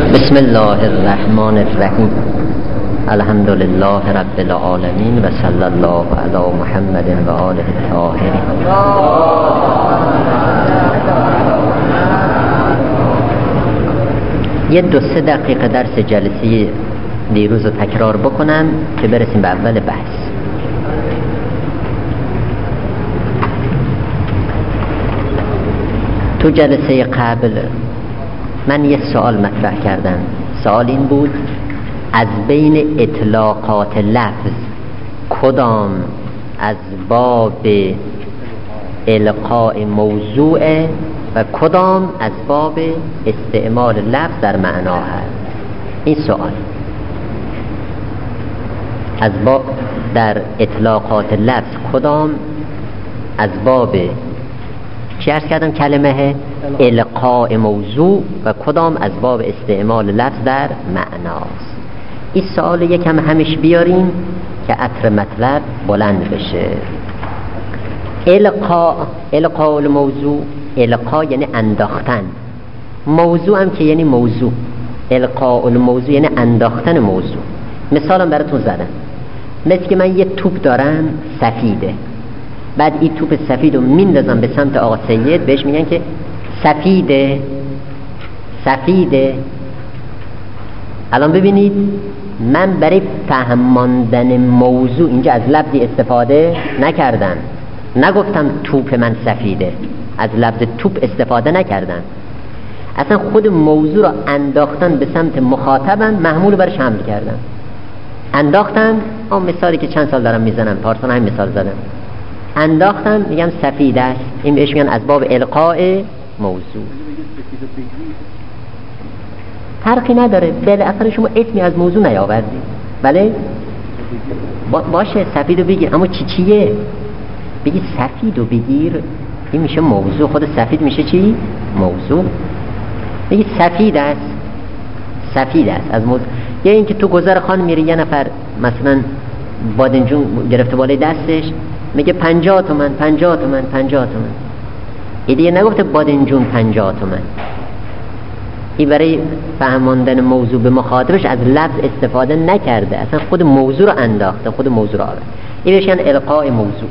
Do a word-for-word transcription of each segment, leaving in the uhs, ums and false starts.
بسم الله الرحمن الرحیم. الحمد لله رب العالمین و صلی الله علی محمد و آله الطاهرین. یه دو سه دقیقه درس جلسه دیروز رو تکرار بکنم که برسیم به اول بحث. تو جلسه قبل من یه سوال مطرح کردم. سوال این بود: از بین اطلاقات لفظ کدام از باب القاء موضوع و کدام از باب استعمال لفظ در معنا هست؟ این سوال از باب در اطلاقات لفظ کدام از باب چی عرض کردم کلمه القاء موضوع و کدام از باب استعمال لفظ در معناست؟ این سوال یکم همیش بیاریم که عطر مطلب بلند بشه. القاء القاء الموضوع، القاء یعنی انداختن، موضوع هم که یعنی موضوع. القاء الموضوع یعنی انداختن موضوع. مثالم براتون زدم، مثل که من یه توپ دارم سفیده، بعد این توپ سفید رو میندازم به سمت آقا سید، بهش میگن که سفیده سفیده. الان ببینید من برای فهماندن موضوع اینجا از لفظی استفاده نکردم، نگفتم توپ من سفیده، از لفظ توپ استفاده نکردم، اصلا خود موضوع رو انداختن به سمت مخاطبم، محمول برش حمل کردم، انداختم. اون مثالی که چند سال دارم میزنم، پارسال همین مثال زدم، انداختم میگم سفیده است. این بهش میگن از باب القاء موضوع. فرقی نداره، بالاخره شما اسمی از موضوع نیاوردی، بله با باشه سفیدو بگیر، اما چی چیه؟ بگی سفیدو بگیر، این میشه موضوع. خود سفید میشه چی؟ موضوع. بگی سفید است، سفید است از موضوع. یا اینکه تو گذر خان میری، یه نفر مثلا بادنجون گرفته بالای دستش، میگه پنجاه تومن پنجاه تومن پنجاه تومن. این دیگه نگفته بادنجون پنجاه تومن، این برای فهماندن موضوع به مخاطبش از لفظ استفاده نکرده، اصلا خود موضوع رو انداخته، خود موضوع رو آورد. این بهش میگن القاء موضوع.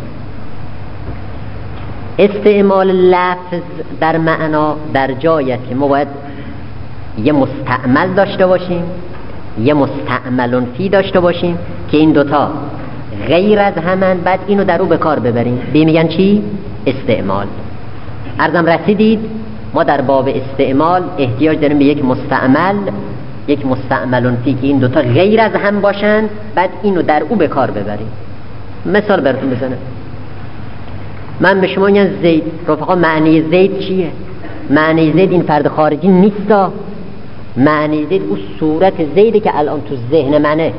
استعمال لفظ در معنا در جایی است که ما باید یه مستعمل داشته باشیم، یه مستعملون فی داشته باشیم که این دوتا غیر از همن، بعد اینو در او به کار ببریم. به میگن چی؟ استعمال. عرضم رسیدید ما در باب استعمال احتیاج داریم به یک مستعمل، یک مستعملون فی که این دوتا غیر از هم باشن، بعد اینو در او به کار ببریم. مثال براتون بزنم. من به شما میگم زید، رفقا معنی زید چیه؟ معنی زید این فرد خارجی نیستا، معنی زید اون صورت زیده که الان تو ذهن منه.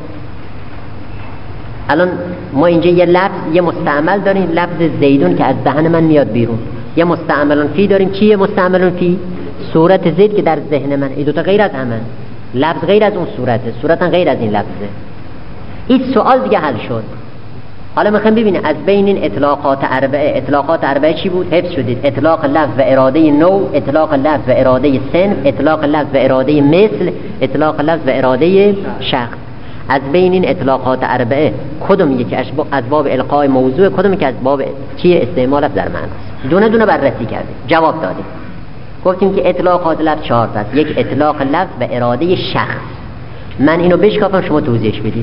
الان ما اینجا یه لفظ، یه مستعمل داریم، لفظ زیدون که از دهن من میاد بیرون. یه مستعملون فی داریم. چیه مستعملون فی؟ صورت زید که در ذهن من. این دوتا غیر از همن، لفظ غیر از اون صورته، صورتا غیر از این لفظه. این سوال دیگه حل شد. حالا میخوایم ببینیم از بین این اطلاقات اربعه، اطلاقات اربعه چی بود؟ حفظ شدید. اطلاق لفظ و اراده نوع، اطلاق لفظ و اراده صنف، اطلاق لفظ و اراده مثل، اطلاق لفظ و اراده شخص. از بین این اطلاقات اربعه کدوم یکی از باب القاء موضوع، کدوم که از باب چیه؟ استعمال لفظ در معناست. دونه دونه بررسی کردیم، جواب دادیم. گفتیم که اطلاقات لفظ چهار تا است. یک اطلاق لفظ و اراده شخص. من اینو بشکافم شما توضیحش بدید.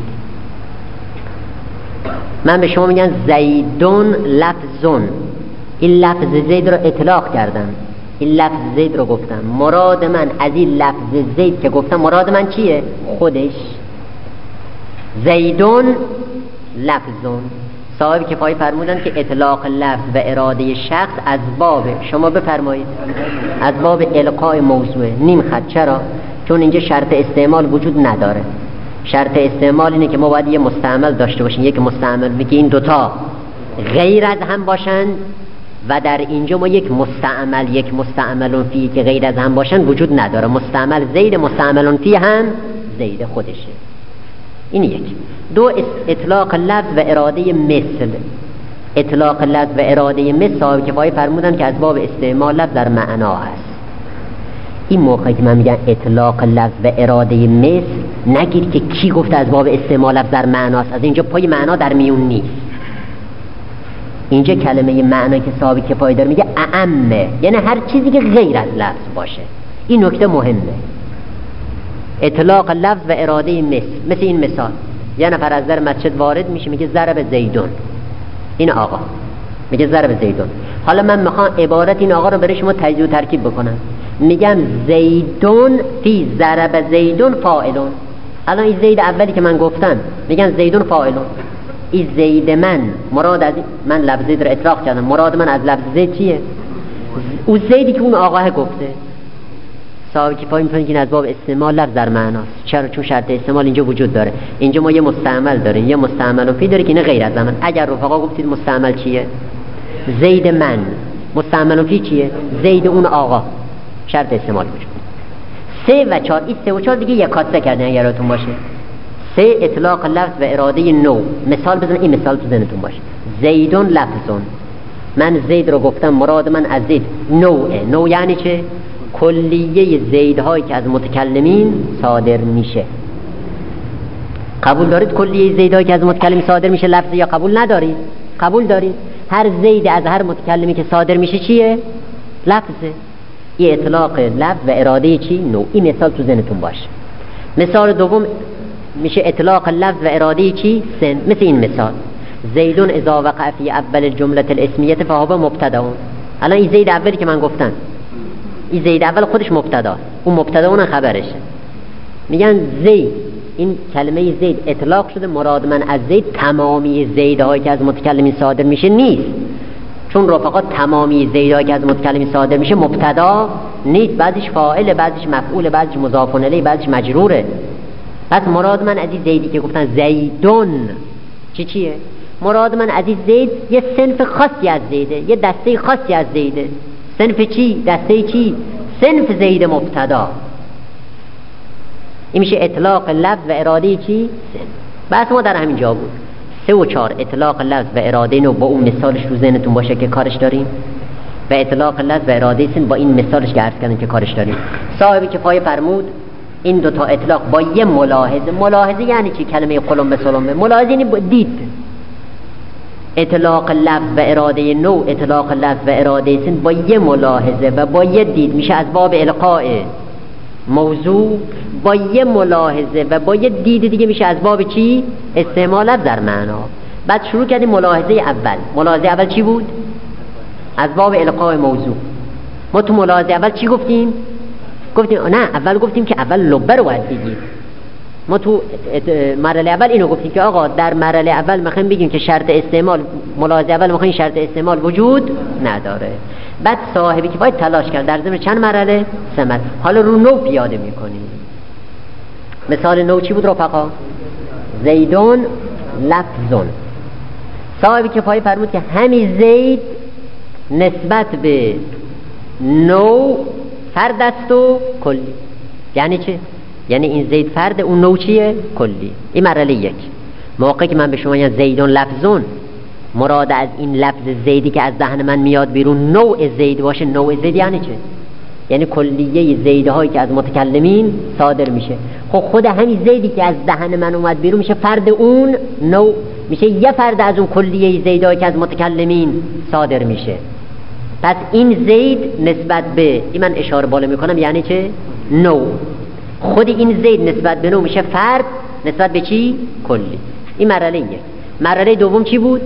من به شما میگم زیدون لفظون، این لفظ زید رو اطلاق کردم، این لفظ زید رو گفتم. مراد من از این لفظ زید که گفتم مراد من چیه؟ خودش. زیدون لفظون. صاحب کفایه فرمودن که اطلاق لفظ و اراده شخص از باب، شما بفرمایید، از باب القاء موضوع. نیم خط. چرا؟ چون اینجا شرط استعمال وجود نداره. شرط استعمال اینه که ما باید یه مستعمل داشته باشیم، یک مستعمل میگه این دوتا غیر از هم باشن، و در اینجا ما یک مستعمل، یک مستعملون فی که غیر از هم باشن وجود نداره. مستعمل زید، مستعملون فی هم زید خودشه. این یک. دو اطلاق لفظ و اراده مثل. اطلاق لفظ و اراده مثل صاحب کفایه فرمودن که از باب استعمال لفظ در معنا هست. این موقعی که من میگم اطلاق لفظ و اراده مثل، نگید که کی گفته از باب استعمال لفظ در معناست، از اینجا پای معنا در میون نیست. اینجا کلمه معنی که صاحب کفایه داره میگه اعمه، یعنی هر چیزی که غیر از لفظ باشه. این نکته مهمه. اطلاق لفظ و اراده مثل، مثل این مثال یه نفر از در مسجد وارد میشه میگه ضرب زیدون، این آقا میگه ضرب زیدون. حالا من میخوام عبارت این آقا رو برای شما تجزیه و ترکیب بکنم، میگم زیدون فی ضرب زیدون فاعلون. الان این زید اولی که من گفتم میگن زیدون فاعلون، این زید من مراد از من لفظ زید رو اطلاق کردم، مراد من از لفظ زید چیه؟ اون زیدی که اون آقا گفته. صاحب کفایه میفهمه که این از باب استعمال لفظ در معناست. چرا؟ چون شرط استعمال اینجا وجود داره. اینجا ما یه مستعمل داریم، یه مستعمل و فی داره که اینه غیر از زمان. اگر رفقا گفتید مستعمل چیه؟ زید من. مستعمل و فی چیه؟ زید اون آقا. شرط استعمال وجود. سه و چهار، این سه و چهار دیگه یکاسه کردن اگر یادتون باشه. سه اطلاق لفظ و اراده نو. مثال بزنم، این مثال تو ذهنتون باشه. زیدون لفظون، من زید رو گفتم، مراد من از زید نوعه. نوع یعنی چه؟ کلیه زیدهایی که از متکلمین صادر میشه. قبول دارید کلیه زیدهایی که از متکلمین صادر میشه لفظ، یا قبول ندارید؟ قبول دارید. هر زید از هر متکلمی که صادر میشه چیه؟ لفظه. این اطلاق لفظ و اراده چی؟ نوع. این مثال تو ذهنتون باشه. مثال دوم میشه اطلاق لفظ و اراده چی؟ سن. مثل این مثال زیدون اذا وقع فی اول الجمله الاسمیه فهو مبتدا. الان این زید اولی که من گفتم، این زید اول خودش مبتدا، اون مبتدا اون خبرشه. میگن زید، این کلمه زید اطلاق شده، مراد من از زید تمامی زیدهایی که از متکلمین صادر میشه نیست، چون رفقا تمامی زیدهایی که از متکلمین صادر میشه مبتدا نیست، بعضیش فاعل، بعضیش مفعول، بعضیش مضاف الیه، بعضیش مجروره. پس مراد من از این زیدی که گفتن زیدون چی چیه؟ مراد من از این زید یه صنف خاصی از زیده، یه دسته خاصی از زیده. صنف چی؟ دسته چی؟ صنف زید مبتدا. این میشه اطلاق لفظ و اراده چی؟ صنف. بس ما در همین جا بود. سه و چهار اطلاق لفظ و اراده نو با اون مثالش رو ذهنتون باشه که کارش داریم، و اطلاق لفظ و اراده صنف با این مثالش که عرض کردیم که کارش داریم. صاحب کفایه فرمود این دوتا اطلاق با یه ملاحظه. ملاحظه یعنی چی؟ کلمه قلم به سلم. ملاحظه یعنی دید. اطلاق لفظ و اراده نو، اطلاق لفظ و اراده سن با یه ملاحظه و با یه دید میشه از باب القاء موضوع، با یه ملاحظه و با یه دید دیگه میشه از باب چی؟ استعمال لفظ در معنا. بعد شروع کردیم ملاحظه اول. ملاحظه اول چی بود؟ از باب القاء موضوع. ما تو ملاحظه اول چی گفتیم؟ گفتیم نه، اول گفتیم که اول لبه رو باید بگیم. ما تو مرحله اول اینو گفتیم که آقا در مرحله اول میخوایم بگیم که شرط استعمال، ملاحظه اول میخوایم شرط استعمال وجود نداره. بعد صاحبی که باید تلاش کرد در ضمن چند مرحله؟ سه مرحله. حالا رو نو پیاده میکنیم. مثال نو چی بود رفقا؟ زیدون لفظون. صاحبی که پای فرمود که همین زید نسبت به نو فرد است و کلی. یعنی چه؟ یعنی این زید فرد، اون نوع چیه؟ کلی. این مرحله یک. موقعی که من به شما میگم زیدون لفظون، مراد از این لفظ زیدی که از دهن من میاد بیرون نوع زید باشه. نوع زید یعنی چه؟ یعنی کلیه زیدهایی که از متکلمین صادر میشه. خب خود همین زیدی که از دهن من اومد بیرون میشه فرد اون نوع، میشه یه فرد از اون کلیه زیدهایی که از متکلمین صادر میشه. پس این زید نسبت به این، من اشاره بالا میکنم یعنی چه؟ نوع. خود این زید نسبت به نوع میشه فرد نسبت به چی؟ کلی. این مرحله یک. مرحله دوم چی بود؟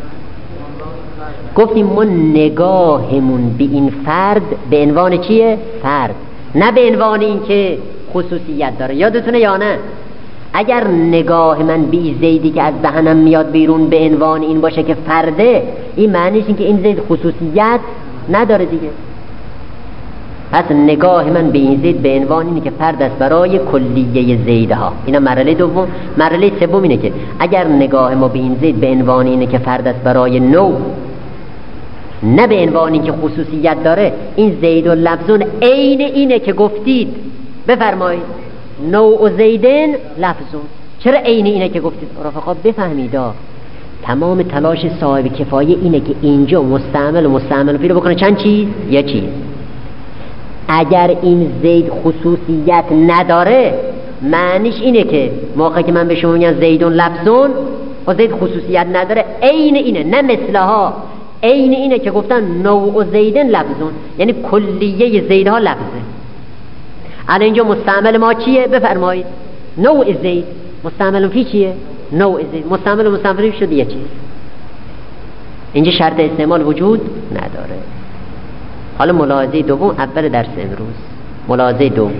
گفتیم ما نگاهمون به این فرد به عنوان چیه؟ فرد، نه به عنوان این که خصوصیت داره. یادتونه یا نه؟ اگر نگاه من به این زیدی که از دهنم میاد بیرون به عنوان این باشه که فرده، این معنیش این که این زید خصوصیت نداره دیگه. پس نگاه من به این زید به عنوان اینه که فرد است برای کلیه زیدها. اینا مرحله دوم. مرحله سوم اینه که اگر نگاه ما به این زید به عنوان اینه که فرد است برای نوع، نه به عنوان این که خصوصیت داره، این زید و لفظون عین اینه که گفتید. بفرمایید نوع و زیدن لفظون. چرا عین اینه که گفتید؟ رفقا بفهمید تمام تلاش صاحب کفایه اینه که اینجا مستعمل و مستعمل فی رو بکنه چند چیز؟ یه چیز. اگر این زید خصوصیت نداره معنیش اینه که موقعی که من به شما میگم زیدون لفظون و زید خصوصیت نداره عین اینه، نه مثلها، عین اینه که گفتن نوع زیدن لفظون، یعنی کلیه زیدها لفظه. الان اینجا مستعمل ما چیه؟ بفرمایید. نوع زید. مستعمل فی چیه؟ نوع زید. مستعمل و مستعمل فی شد یه چیز. اینجا شرط استعمال وجود نداره. حالا ملاحظه دوم اول درس امروز. ملاحظه دوم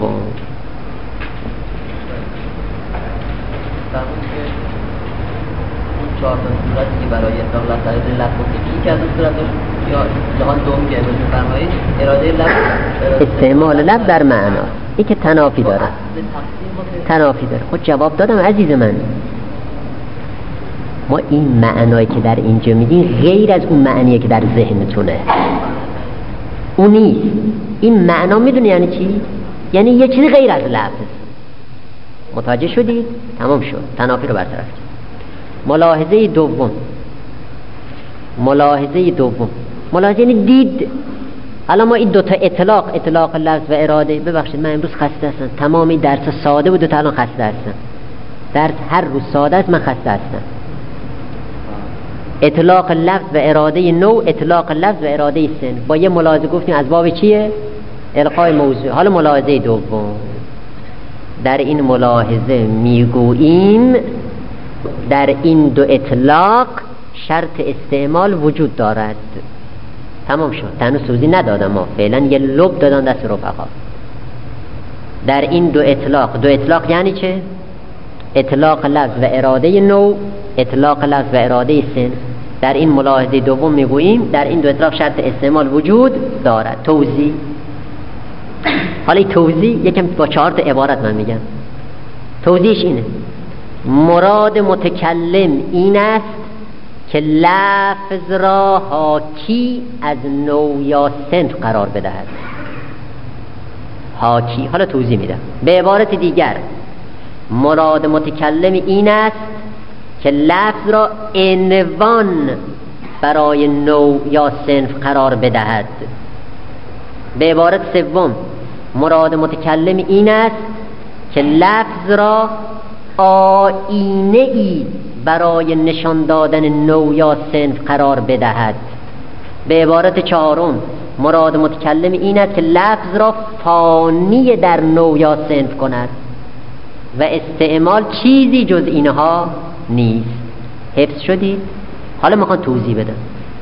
چهار تا صورتی که برای اطلاق لفظ لفظ گفتیم که از اون صورت یا جهان دوم که امروز فرمایید اراده لفظ استعمال لفظ در معنا این که تنافی داره. تنافی داره. خود جواب دادم عزیز من. ما این معنایی که در اینجا میدیم غیر از اون معنیه که در ذهنتونه، اون نیست. این معنا میدونی یعنی چی؟ یعنی یه چیزی غیر از لفظ. متوجه شدید؟ تمام شد. تنافی رو برطرف کرد. ملاحظه دوم ملاحظه دوم ملاحظه یعنی دید. الان ما این دوتا اطلاق اطلاق لفظ و اراده، ببخشید من امروز خسته هستم، تمامی درس ساده بود و تا الان خسته هستم. درس هر روز ساده است، من خسته هستم. اطلاق لفظ و اراده نوع، اطلاق لفظ و اراده سن. با یه ملاحظه گفتیم از باب چیه؟ القای موضوع. حالا ملاحظه دوم، در این ملاحظه میگوییم در این دو اطلاق شرط استعمال وجود دارد. تمام شد. تنو سوزی ندادم، ما فعلا یه لب دادن دست رفقا. در این دو اطلاق، دو اطلاق یعنی چه؟ اطلاق لفظ و اراده نوع، اطلاق لفظ و اراده سن. در این ملاحظه دوم میگوییم در این دو اطلاق شرط استعمال وجود دارد. توضیح. حالا این توضیح یکم با چهار تا عبارت من میگم. توضیحش اینه: مراد متکلم این است که لفظ را حاکی از نوع یا صنف قرار بدهد. حاکی. حالا توضیح میدم. به عبارت دیگر مراد متکلم این است که لفظ را عنوان برای نوع یا صنف قرار بدهد. به عبارت سوم مراد متکلم این است که لفظ را آیینه ای برای نشان دادن نوع یا صنف قرار بدهد. به عبارت چهارم مراد متکلم این است که لفظ را فانی در نوع یا صنف کند و استعمال چیزی جز اینها نیست. حفظ شدید؟ حالا میخوام توضیح بدم.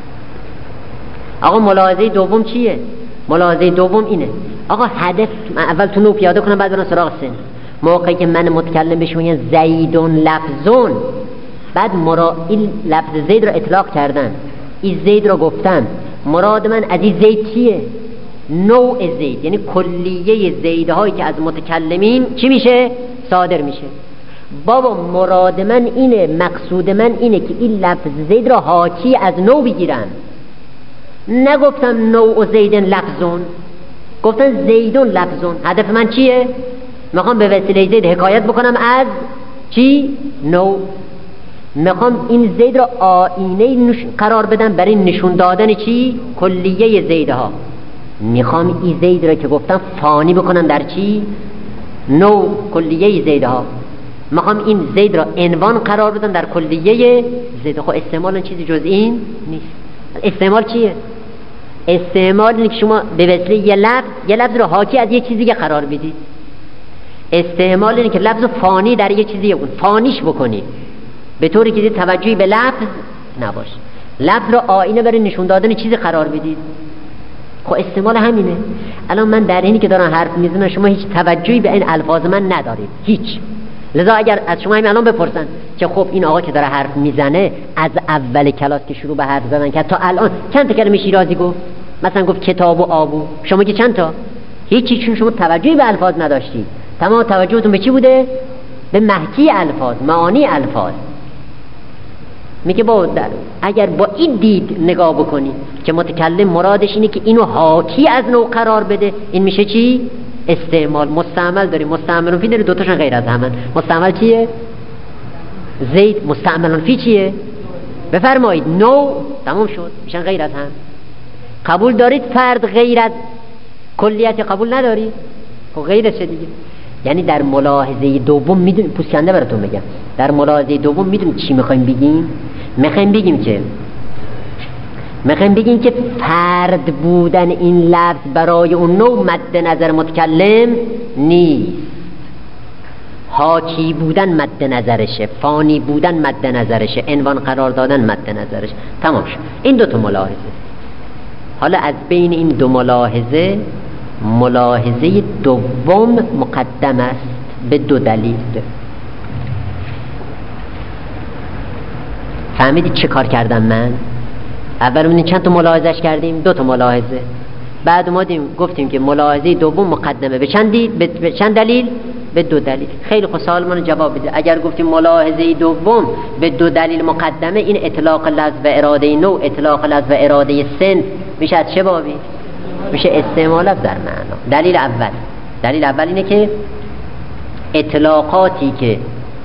آقا ملاحظه دوم چیه؟ ملاحظه دوم اینه آقا هدف، من اول تو نوع پیاده کنم بعد برم سراغ صنف. موقعی که من متکلم بهش میگن زیدون لفظون، بعد مرا این لفظ زید رو اطلاق کردن، این زید رو گفتن، مراد من از این زید چیه؟ نوع زید، یعنی کلیه زیدهایی که از متکلمین چی میشه؟ صادر میشه. بابا مراد من اینه، مقصود من اینه که این لفظ زید را حاکی از نوع بگیرن. نگفتم نوع زیدن لفظون، گفتن زیدون لفظون. هدف من چیه؟ میخوام به وسیله زید حکایت بکنم از چی؟ نوع. میخوام این زید را آینه قرار بدم برای نشون دادن چی؟ کلیه زیدها. میخوام این زید را که گفتم فانی بکنم در چی؟ نوع، کلیه زیدها. میخوام این زید را عنوان قرار بدم در کلیه زید. خب استعمال چیزی جز این نیست. استعمال چیه؟ استعمال اینه که شما به وسیله یه لفظ یه لفظ را حاکی از یه چیزی که قرار بدید. استعمال اینه که لفظ فانی در یه چیزی بکن، فانیش بکنی به طوری که توجهی به لفظ نباشه. لفظ را آینه برای نشون دادن چیزی قرار بدید. خب استعمال همینه. الان من در اینی که دارم حرف میزنم شما هیچ توجهی به این الفاظ من ندارید، هیچ. لذا اگر از شما همین الان بپرسن که خب این آقا که داره حرف میزنه از اول کلاس که شروع به حرف زدن که تا الان چند تا کلمه شیرازی گفت؟ مثلا گفت کتاب و آبو، شما که چند تا؟ هیچی، چون شما توجهی به الفاظ نداشتید. تمام توجهتون به چی بوده؟ به محکی الفاظ، معانی الفاظ. میگه با در اگر با این دید نگاه بکنی که متکلم مرادش اینه که اینو حاکی از نوع قرار بده، این میشه چی؟ استعمال. مستعمل داریم، مستعملون فی داریم، دوتاشون غیر از همن. مستعمل چیه؟ زید. مستعملون فی چیه؟ بفرمایید نوع. تمام شد، میشن غیر از هم. قبول دارید فرد غیر از کلیت قبول نداری؟ خب غیرشه دیگه. یعنی در ملاحظه دوم میدونی، پوسکنده براتون بگم، در ملاحظه دوم میدونی چی میخوایم بگیم؟ میخوایم بگیم که میخوایم بگیم که فرد بودن این لفظ برای اون نوع مد نظر متکلم نیست، حاکی بودن مد نظرشه، فانی بودن مد نظرشه، عنوان قرار دادن مد نظرشه. تمام شد. این دو تا ملاحظه. حالا از بین این دو ملاحظه، ملاحظه دوم مقدم است به دو دلیل. فهمیدید چه کار کردم من؟ اول اون چند تا ملاحظهش کردیم، دو تا ملاحظه. بعد اومدیم گفتیم که ملاحظه دوم مقدمه به چند دی... به چند دلیل؟ به دو دلیل. خیلی خوب، سوال منو جواب بده. اگر گفتیم ملاحظه دوم به دو دلیل مقدمه، این اطلاق لفظ و اراده نوع، اطلاق لفظ و اراده سن میشه از چه بابی؟ میشه استعمال لفظ در معنا. دلیل اول دلیل اول اینه که اطلاقاتی که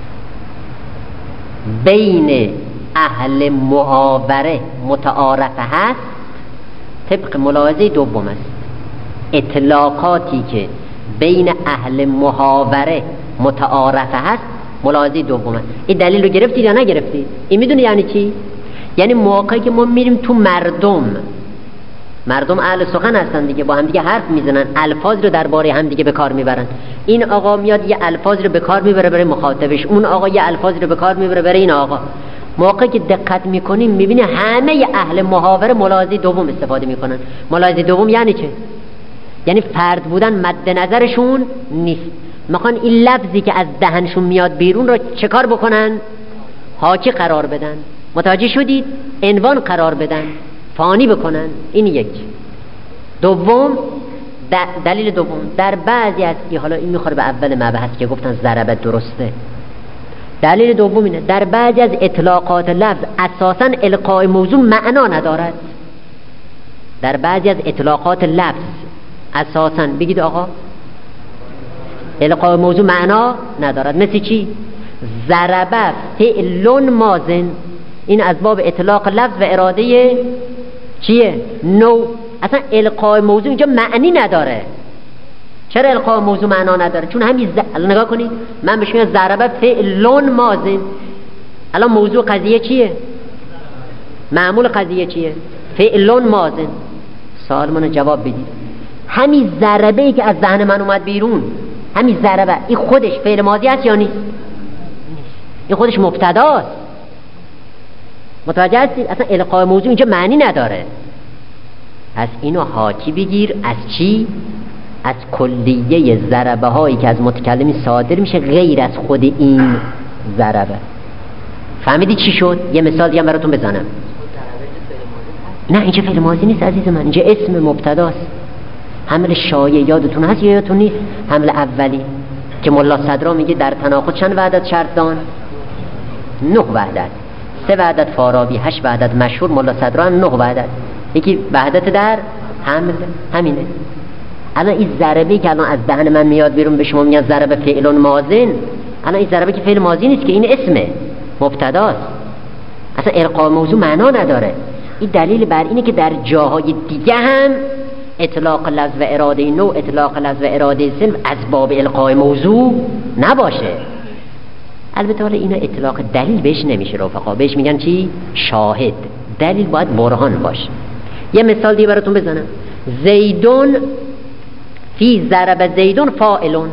بین اهل محاوره متعارفه هست طبق ملاحظه دوم است. اطلاقاتی که بین اهل محاوره متعارفه هست ملاحظه دوم است. این دلیل رو گرفتید یا نگرفتید؟ این میدونی یعنی چی؟ یعنی موقعی که ما میریم تو مردم، مردم اهل سخن هستن دیگه، با هم دیگه حرف میزنن، الفاظ رو درباره هم دیگه به کار میبرن. این آقا میاد یه الفاظ رو به کار میبره برای مخاطبش، اون آقا یه الفاظ رو به کار میبره برای این آقا. موقعی که دقت میکنیم میبینی همه اهل محاوره ملاحظه دوم استفاده میکنن. ملاحظه دوم یعنی چه؟ یعنی فرد بودن مد نظرشون نیست، میخوان این لفظی که از دهنشون میاد بیرون رو چه کار بکنن؟ حاکی قرار بدن. متوجه شدید؟ عنوان قرار بدن، فانی بکنن. این یک. دوم، دلیل دوم، در بعضی از ای حالا این میخوره به اول مبحث که گفتن ضربه درسته. دلیل دوم اینه در بعضی از اطلاقات لفظ اساساً القاء موضوع معنا ندارد. در بعضی از اطلاقات لفظ اساساً بگید آقا القاء موضوع معنا ندارد. مثل چی؟ ضربه فعل ماضٍ، این از باب اطلاق لفظ و اراده چیه؟ نو. اصلا القاء موضوع اینجا معنی نداره. چرا القاء موضوع معنا نداره؟ چون همین ز... الان نگاه کنید، من بهش میگم ضربه فعل ماضٍ. الان موضوع قضیه چیه؟ معمول قضیه چیه؟ فعل ماضٍ. سوال منو جواب بدید. همین ضربه ای که از ذهن من اومد بیرون، همین ضربه، این خودش فعل ماضی است یا نیست؟ این خودش مبتداست. متوجه هستید؟ اصلا القاء موضوع اینجا معنی نداره. از اینو حاکی بگیر. از چی؟ از کلیه ضربه هایی که از متکلمی صادر میشه غیر از خود این ضربه. فهمیدی چی شد؟ یه مثال دیگه براتون بزنم. نه اینجا فعل ماضی نیست عزیز من، اینجا اسم مبتداست. حمل شایع یادتون هست یا یادتون نیست؟ حمل اولی که ملا صدرا میگه در تناقض چند وحدت شرط دان؟ نه وحدت. سه وحدت فارابی، هشت وحدت مشهور، ملا صدرا هم نه وحدت. یکی وحدت در حمل همینه. الان این ضربه‌ای که الان از دهن من میاد بیرون به شما میگن ضربه فعل ماضی، الان این ضربه که فعل ماضی نیست که، این اسمه، مبتداست. اصلا القاء موضوع معنا نداره. این دلیل بر اینه که در جاهای دیگه هم اطلاق لفظ و اراده نوع، اطلاق لفظ و اراده سن از باب القاء موضوع نباشه. البته حالا اینا اطلاق دلیل بهش نمیشه رفقا، بهش میگن چی؟ شاهد. دلیل باید برهان باشه. یه مثال دیگه براتون بزنم. زیدون فی ضرب زیدون فاعلون.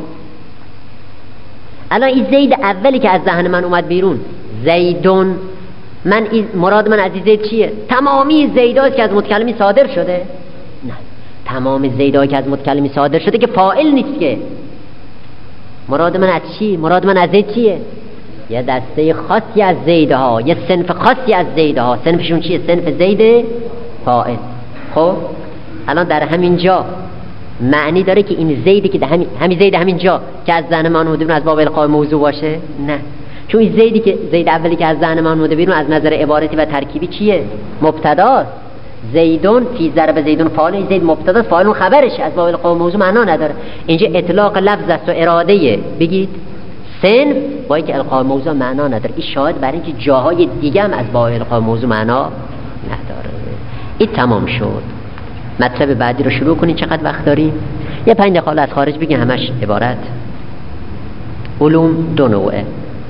الان این زید اولی که از ذهن من اومد بیرون، زیدون، من مراد من از این زید چیه؟ تمامی زیدایی که از متکلمی صادر شده؟ نه، تمام زیدایی که از متکلمی صادر شده که فاعل نیست که. مراد من از چی؟ مراد من از زید چیه؟ یه دسته خاصی از زیدها، یه صنف خاصی از زیدها. صنفشون چیه؟ صنف زید فاعل. خب الان در همین جا معنی داره که این زیدی که همین همین زید همین جا که از ذهن من اومده بیرون از باب القاء موضوع باشه؟ نه، چون این زیدی که زید اولی که از ذهن من اومده بیرون از نظر عبارتی و ترکیبی چیه؟ مبتداست. زیدون فی ضرب زیدون فاعل، زید مبتداست، فاعل خبرش، از باب القاء موضوع معنا نداره. اینجا اطلاق لفظ است و اراده بگید سن با اینکه القاء موضوع معنا نداره. این شاهد برای اینکه جاهای دیگه هم از باب القاء موضوع معنا نداره. این تمام شد. مطلب بعدی رو شروع کنید. چقدر وقت داریم؟ یه پنج دقیقه از خارج بگیم، همش عبارت. علوم دو نوعه.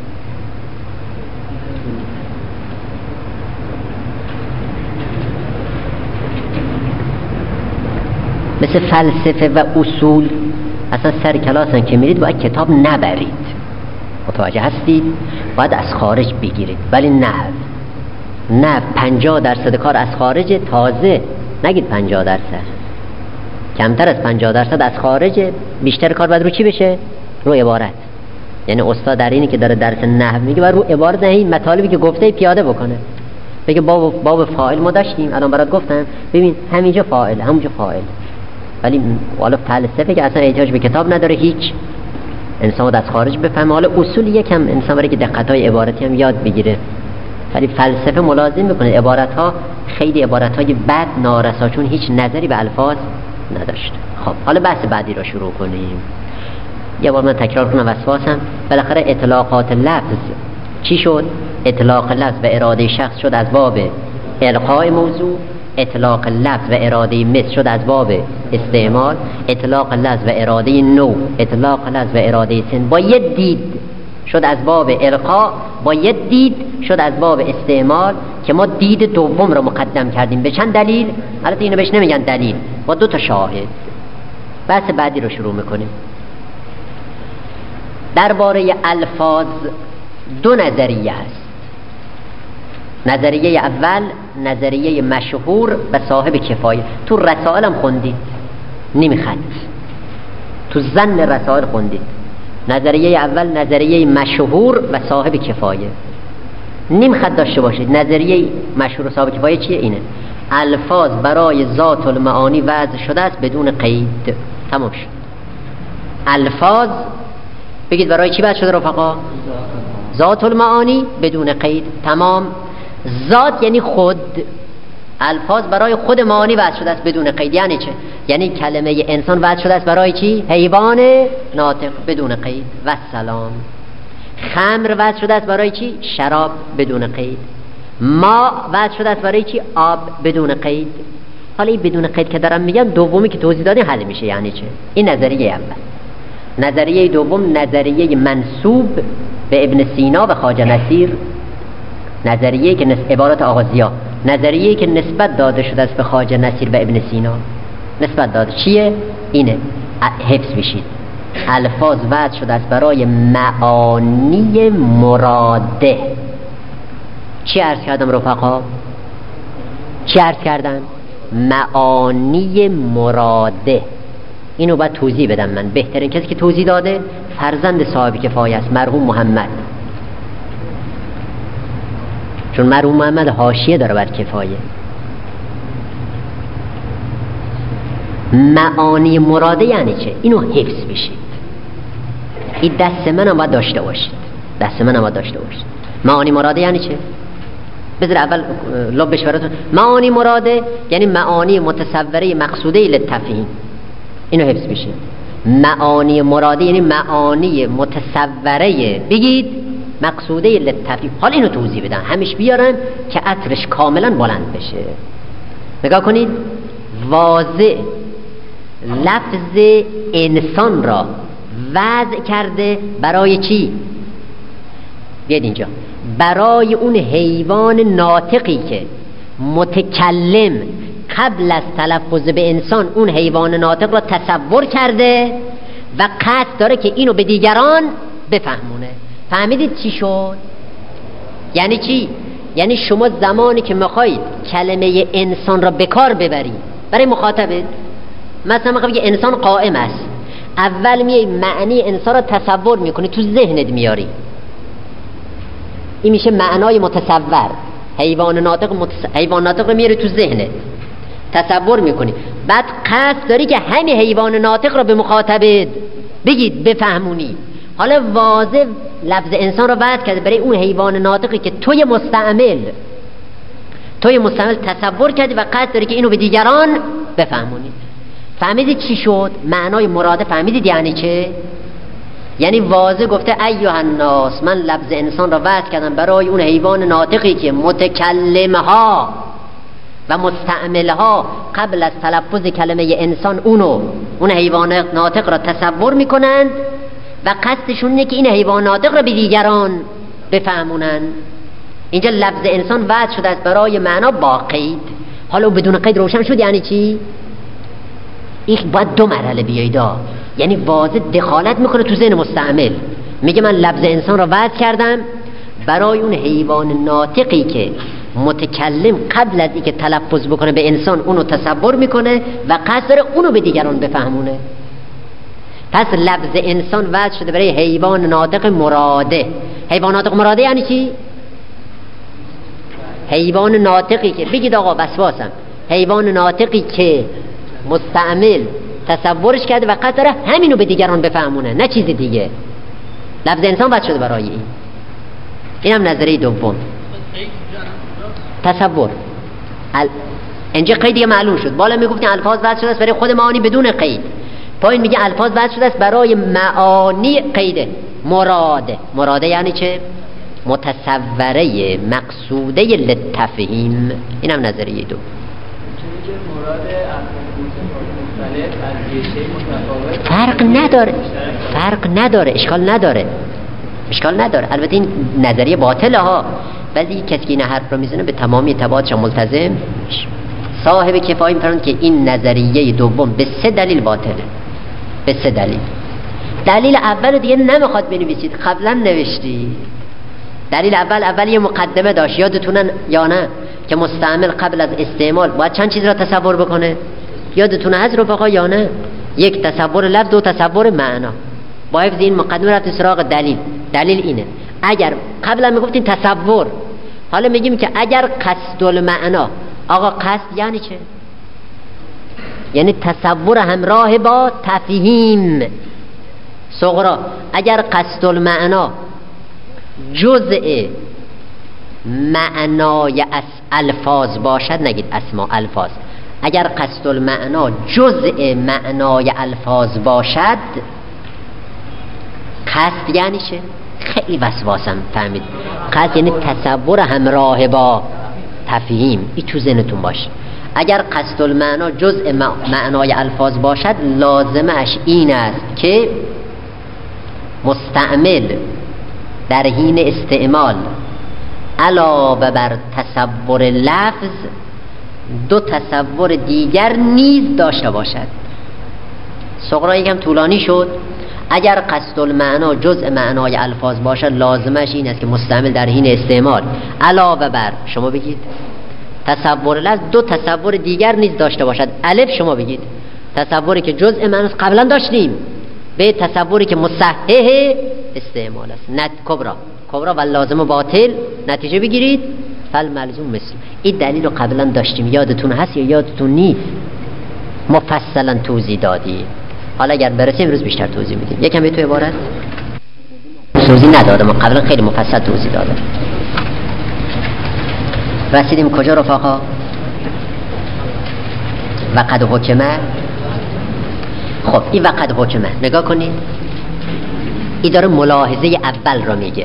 مثل فلسفه و اصول اصلا سر کلاسن که میرید باید کتاب نبرید، متوجه هستید؟ باید از خارج بگیرید. ولی نه نه پنجاه درصد کار از خارج، تازه نگید پنجاه درصد، کمتر از پنجاه درصد از خارج، بیشتر کار باید رو چی بشه؟ رو عبارت. یعنی استاد در اینی که داره درس نحو میگه باید رو عبارت نه مطالبی که گفته پیاده بکنه. بگه باب باب فاعل ما داشتیم الان برات گفتم، ببین همینجا فاعل همونجا فاعل. ولی حالا فلسفه که اصلا احتیاج به کتاب نداره، هیچ، انسان از خارج بفهمه. حالا اصول یکم انسان برای که دقت‌های عبارتی هم یاد بگیره، ولی فلسفه ملازم میکنه. عبارت‌ها خیلی عبارت‌های بد نارسا، چون هیچ نظری به الفاظ نداشت. خب حالا بحث بعدی رو شروع کنیم. یه بار من تکرار کنم وسواسم. بالاخره اطلاقات لفظ چی شد؟ اطلاق لفظ و اراده شخص شد از باب القاء موضوع، اطلاق لفظ و اراده مثل شد از باب استعمال، اطلاق لفظ و اراده نوع، اطلاق لفظ و اراده سن با یه دید شد از باب القاء، با یه دید شد از باب استعمال، که ما دید دوم رو مقدم کردیم. به چند دلیل؟ البته اینو بهش نمیگن دلیل، با دو تا شاهد. بحث بعدی رو شروع میکنیم. درباره الفاظ دو نظریه هست. نظریه اول نظریه مشهور و صاحب کفایه، تو رسائل هم خوندید، نمیخد تو زن رسائل خوندید. نظریه اول نظریه مشهور و صاحب کفایه، نمیخد داشته باشید. نظریه مشهور و صاحب کفایه چیه؟ اینه: الفاظ برای ذات المعانی وضع شده است بدون قید. تمام شد. الفاظ بگید برای چی وضع شده رفقا؟ ذات المعانی بدون قید. تمام. ذات یعنی خود، الفاظ برای خود معانی وضع شده است بدون قید. یعنی چه؟ یعنی کلمه انسان وضع شده است برای چی؟ حیوان ناطق بدون قید. و سلام. خمر وضع شده است برای چی؟ شراب بدون قید. ما وضع شده است برای چی؟ آب بدون قید. حالا این بدون قید که دارم میگم دومی که توضیح دادیم حل میشه. یعنی چه؟ این نظریه اول. نظریه دوم نظریه منسوب به ابن سینا و خواجه نصیر، نظریه که نسبت عبارت آغازیا، نظریه که نسبت داده شده است به خواجه نصیر و ابن سینا. نسبت داده چیه؟ اینه، حفظ بشید. الفاظ وضع شده است برای معانی مراده. چی عرض کردم رفقا؟ چی عرض کردم؟ معانی مراده. اینو باید توضیح بدم من. بهترین کسی که توضیح داده فرزند صاحب کفایه است، مرحوم محمد. چون مرحوم محمد حاشیه داره بر کفایه. معانی مراده یعنی چه؟ اینو حفظ بشید. این دست منم باید داشته باشید. دست منم باید داشته باشید. معانی مراده یعنی چه؟ بذار اول لبش براتون. معانی مراده یعنی معانی متصوره مقصوده للتفهیم. اینو حفظ بشید. معانی مراده یعنی معانی متصوره بگید مقصوده للتفهیم. حالا اینو توضیح بدم، همیشه بیارن که عطرش کاملا بلند بشه. نگاه کنید، واضح لفظ انسان را وضع کرده برای چی؟ بیاید اینجا. برای اون حیوان ناطقی که متکلم قبل از تلفظ به انسان اون حیوان ناطق را تصور کرده و قصد داره که اینو به دیگران بفهمونه. فهمیدید چی شد؟ یعنی چی؟ یعنی شما زمانی که میخواید کلمه انسان را به کار ببرید برای مخاطبت، مثلا میخوای بگی انسان قائم است، اول میای معنی انسان را تصور میکنی، تو ذهنت میاری. این میشه معنای متصور. حیوان ناطق متص... حیوان ناطق رو میاری تو ذهنت، تصور میکنی، بعد قصد داری که همین حیوان ناطق را به مخاطبت بگید، بفهمونی. حالا واضح لفظ انسان را وضع کرده برای اون حیوان ناطقی که توی مستعمل توی مستعمل تصور کردی و قصد داری که اینو به دیگران بفهمونی. فهمیدید چی شد؟ معنای مراده فهمیدید یعنی چه؟ یعنی واضح گفته ایها الناس، من لفظ انسان را وضع کردم برای اون حیوان ناطقی که متکلمها و مستعملها قبل از تلفظ کلمه انسان اونو اون حیوان ناطق را تصور میکنند و قصدشون اینه که این حیوان ناطق را به دیگران بفهمونن. اینجا لفظ انسان وضع شده است برای معنا با قید. حالا بدون قید روشن شد یعنی چی؟ این باید دو مرحله بیایدا، یعنی واضح دخالت میکنه تو ذهن مستعمل، میگه من لفظ انسان را وضع کردم برای اون حیوان ناطقی که متکلم قبل از اینکه تلفظ بکنه به انسان اونو تصور میکنه و قصد داره اونو به دیگران بفهمونه. پس لفظ انسان وضع شده برای حیوان ناطق مراده. حیوان ناطق مراده یعنی چی؟ حیوان ناطقی که بگید آقا وسواسم، حیوان ناطقی که مستعمل تصورش کرده و قصد داره همینو به دیگران بفهمونه، نه چیز دیگه. لفظ انسان وضع شده برای این. این هم نظریه دوم. تصور ال... اینجا قید دیگه معلوم شد. بالا میگفتین الفاظ وضع شده است برای خود معانی بدون قید، پایین میگه الفاظ وضع شده است برای معانی قیده. مراده، مراده یعنی چه؟ متصوره مقصوده للتفهیم. این هم نظریه دو. فرق نداره، فرق نداره، اشکال نداره، اشکال نداره. البته این نظریه باطله ها، ولی کسی که این حرف رو میزنه به تمامی تبعاتش ملتزم. صاحب کفایه میفرماند که این نظریه دوم به سه دلیل باطله. به سه دلیل. دلیل اول دیگه نمیخواد بنویسید، قبلا نوشتید. دلیل اول اول یه مقدمه داشت، یادتونن یا نه؟ که مستعمل قبل از استعمال باید چند چیز را تصور بکنه؟ یادتونه از رفقا یا نه؟ یک تصور لفظ، دو تصور معنا. با حفظ این مقدمه رفتیم سراغ دلیل. دلیل اینه اگر قبلا میگفتین تصور، حالا میگیم که اگر قصد المعنا، آقا قصد یعنی چه؟ یعنی تصور همراه با تفهیم. صغرا اگر قصد المعنا جزء معنای الفاظ باشد، نگید اسما الفاظ، اگر قصد المعنا جزء معنای الفاظ باشد، قصد یعنی چه؟ خیلی وسواسم فهمید. قصد یعنی تصور همراه با تفهیم. این تو ذهنتون باشه. اگر قصد المعنا جزء معنای الفاظ باشد، لازمش این است که مستعمل در حین استعمال علاوه بر تصور لفظ دو تصور دیگر نیز داشته باشد. صغرا یکم طولانی شد. اگر قصد المعنا جزء معنای الفاظ باشد، لازمش این است که مستعمل در حین استعمال علاوه بر، شما بگید تصور لفظ، دو تصور دیگر نیز داشته باشد. الف شما بگید تصوری که جزء معناست قبلا داشتیم، به تصوری که مصحح استعمال است. نت کبرا کبرا و لازم و باطل نتیجه بگیرید. فل ملزوم مثل این دلیل رو قبلا داشتیم، یادتون هست یا یادتون نیست؟ مفصلا توضیح دادی. حالا اگر برسیم امروز بیشتر توضیح میدیم. یکم به تو عبارت توضیح ندادم، ما قبلا خیلی مفصل توضیح دادم. رسیدیم کجا رفقا؟ وقد حکمه. خب این وقد حکمه نگاه کنید، این داره ملاحظه اول رو میگه.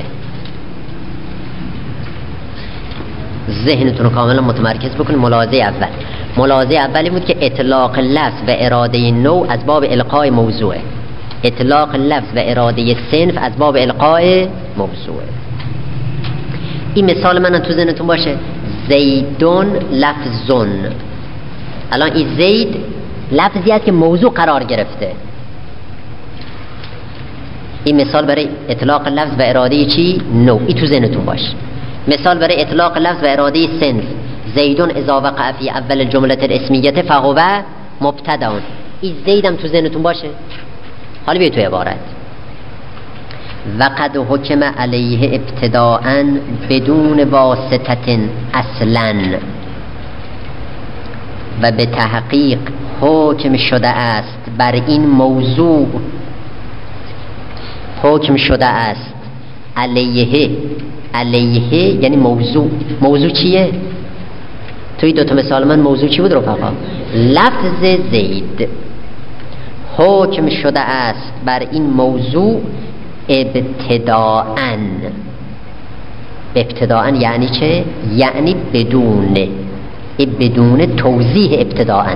ذهنتون رو کاملا متمرکز بکنید. ملاحظه اول ملاحظه اولی بود که اطلاق لفظ و اراده نوع از باب القاء موضوعه. اطلاق لفظ و اراده صنف از باب القاء موضوعه. این مثال من تو ذهنتون باشه. زیدون لفظون. الان این زید لفظی است که موضوع قرار گرفته. این مثال برای اطلاق لفظ و اراده چی؟ نوع. این تو ذهنتون باشه. مثال برای اطلاق لفظ و اراده صنف. زیدون اذا وقع فی اول جمله الاسمیه فهو مبتدا. این زیدم تو ذهنتون باشه. حالا بیا تو عبارت. وقد حکم علیه ابتداء بدون واسطه اصلا و به تحقیق حکم شده است بر این موضوع. حکم شده است علیه. علیه یعنی موضوع. موضوع چیه؟ توی دوتا مثال من موضوع چی بود رفقا؟ لفظ زید. حکم شده است بر این موضوع ابتداءً. ابتداءً یعنی چه؟ یعنی بدون. این بدون توضیح ابتداءً.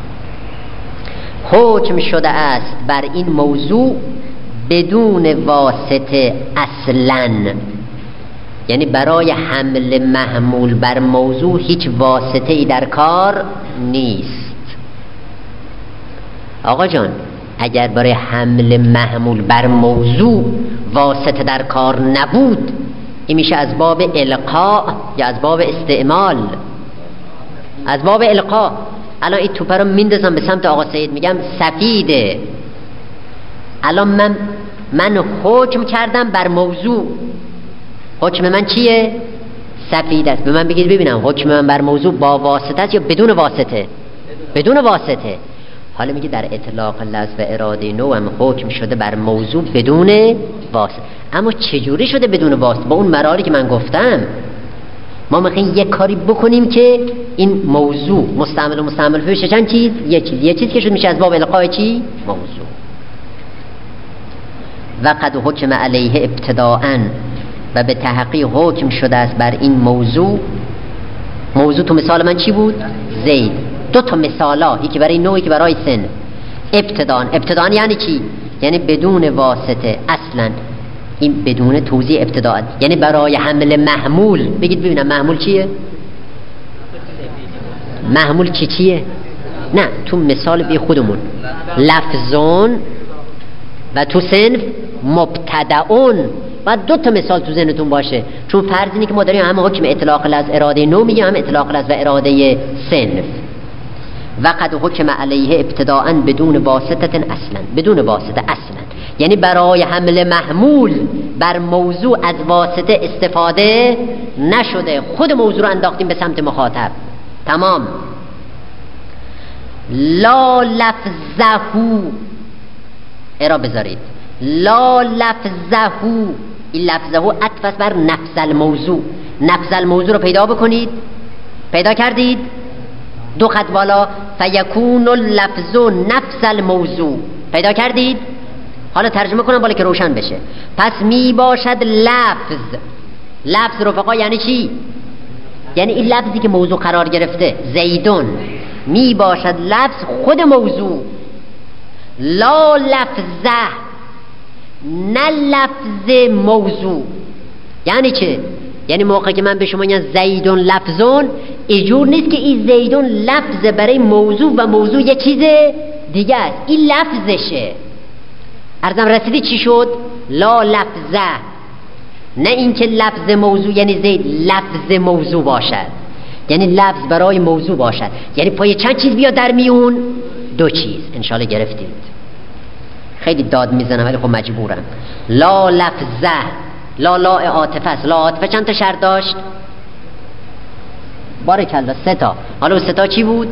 حکم شده است بر این موضوع بدون واسطه اصلاً، یعنی برای حمل محمول بر موضوع هیچ واسطه ای در کار نیست. آقا جان اگر برای حمل محمول بر موضوع واسطه در کار نبود، این میشه از باب القاء یا از باب استعمال؟ از باب القاء. الان این توپه رو میندازم به سمت آقا سید، میگم سفیده. الان من من حکم کردم بر موضوع. حکم من چیه؟ سفید است. به من بگید ببینم حکم من بر موضوع با واسطه است یا بدون واسطه؟ بدون واسطه. حالا میگه در اطلاق لفظ و اراده نو هم حکم شده بر موضوع بدون واسطه. اما چجوری شده بدون واسطه؟ با اون مراحلی که من گفتم. ما میخوایم یک کاری بکنیم که این موضوع مستعمل و مستعمل فیه بشه چند چیز؟ یه چیز. یه چیز که شد میشه از باب القاء چی؟ موضوع. و قد حکم علیه ابتداءً، و به تحقیق حکم شده است بر این موضوع. موضوع تو مثال من چی بود؟ زید. دو تا مثالا، یکی برای نوع یکی برای سن. ابتداءً. ابتداءً یعنی چی؟ یعنی بدون واسطه اصلا. این بدون توضیح ابتداء، یعنی برای حمل محمول. بگید ببینم محمول چیه؟ محمول چی چیه؟ نه تو مثال بی خودمون لفظون و تو صنف مبتدعون. بعد دو تا مثال تو ذهنتون باشه، چون فرض اینه که ما داریم هم حکم اطلاق لفظ اراده نو میگیم، هم اطلاق لفظ و اراده صنف. و قد حکم علیه ابتداءً بدون واسطه اصلا. بدون واسطه اصلا یعنی برای حمل محمول بر موضوع از واسطه استفاده نشده، خود موضوع رو انداختیم به سمت مخاطب. تمام. لا لفظهو ارا بذارید. لا لفظهو، این لفظهو عطف بر نفس الموضوع. نفس الموضوع رو پیدا بکنید. پیدا کردید؟ دو خط بالا. فیکون اللفظ نفس الموضوع. پیدا کردید؟ حالا ترجمه کنم بالا که روشن بشه. پس می باشد لفظ. لفظ رفقا یعنی چی؟ یعنی این لفظی که موضوع قرار گرفته، زیدون، می باشد لفظ خود موضوع. لا لفظه، نه لفظ موضوع. یعنی چه؟ یعنی موقعی که من به شما میگم زیدون لفظون، اینجور نیست که این زیدون لفظ برای موضوع و موضوع یه چیز دیگه است. این لفظشه. عرضم رسیدی چی شد؟ لا لفظه، نه اینکه لفظ موضوع یعنی زید لفظ موضوع باشد، یعنی لفظ برای موضوع باشد. یعنی پای چند چیز بیاد در میون؟ دو چیز. انشالله گرفتید. خیلی داد میزنم ولی خب مجبورم. لا لفظه، لا لا عاطفه است. لا عاطفه چند تا شرط داشت؟ بارکالله سه تا. حالا سه تا چی بود؟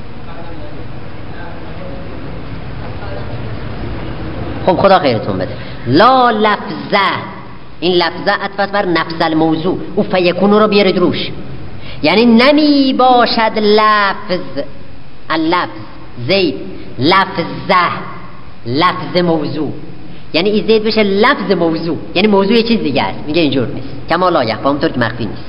خب خدا خیرتون بده. لا لفظه، این لفظه عطف بر نفس الموضوع. او فیکونو رو بیارید روش، یعنی نمی باشد لفظ، اللفظ زید، لفظه لفظ موضوع، یعنی این زید بشه لفظ موضوع، یعنی موضوع یه چیز دیگه است. میگه اینجور نیست. کما لا یخفی، همونطور که مخفی نیست.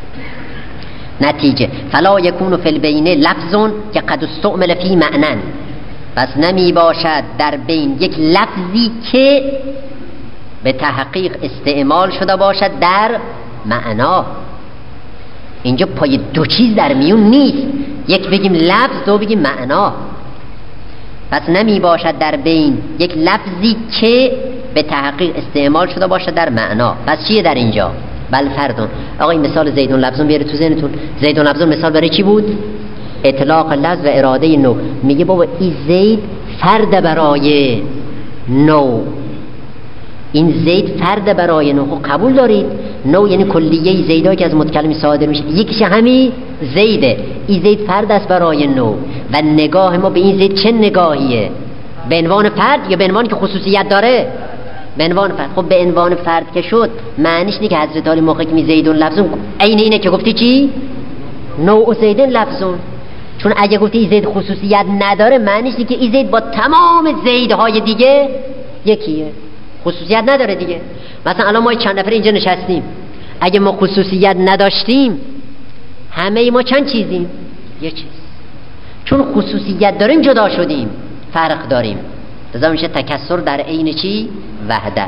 نتیجه فلا یکون فی البین لفظون که قد استعمل فی معنن، پس نمی باشد در بین یک لفظی که به تحقیق استعمال شده باشد در معنا. اینجا پای دو چیز در میون نیست، یک بگیم لفظ، دو بگیم معنا. پس نمی باشد در بین یک لفظی که به تحقیق استعمال شده باشد در معنا. پس چیه در اینجا؟ بل فردون. آقا این مثال زیدون لفظون بیاره تو ذهنتون. زیدون لفظون مثال برای چی بود؟ اطلاق لفظ و اراده نو. میگه بابا این زید فرد برای نو، این زید فرد برای نو. خب قبول دارید؟ نو یعنی کلیه زیدایی که از متکلم صادر میشه، یکیش همین زیده. این زید فرد است برای نو. و نگاه ما به این زید چه نگاهیه؟ به عنوان فرد یا به عنوان که خصوصیت داره؟ به عنوان فرد. خب به عنوان فرد که شد، معنیش اینه که حضرت علی موقعی که می زیدون لفظون عین اینه که گفتی چی؟ نوع زیدن لفظون. چون اگه گفتی این زید خصوصیت نداره، معنیش اینه که این زید با تمام زیدهای دیگه یکیه، خصوصیت نداره دیگه. مثلا الان ما چند نفر اینجا نشستیم، اگه ما خصوصیت نداشتیم، همه ما چند چیزیم؟ یه چیز. چون خصوصیت داریم جدا شدیم، فرق داریم، لذا میشه تکسر در عین چی؟ وحدت.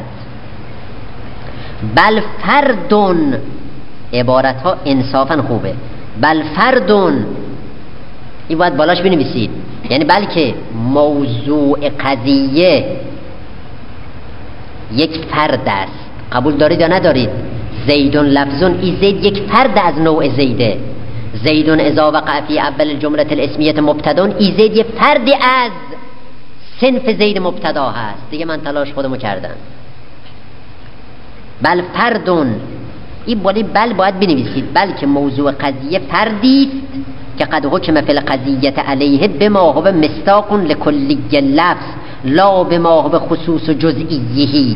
بل فردون، عبارت ها انصافا خوبه. بل فردون، این باید بالاش بنویسید، یعنی بلکه موضوع قضیه یک فرد است. قبول دارید یا ندارید؟ زیدون لفظون، ای زید یک فرد از نوع زیده. زیدون اذا وقع فی اول الجمله الاسمیه مبتدون، ای زید یک فردی از صنف زید مبتدا هست. دیگه من تلاش خودمو کردم. بل فردون، این بالی بل باید بنویسید، بلکه موضوع قضیه فردی است که قد حکم فی القضیه علیه بما هو مصداق لکلی لفظ لا بما هو خصوص جزئیه.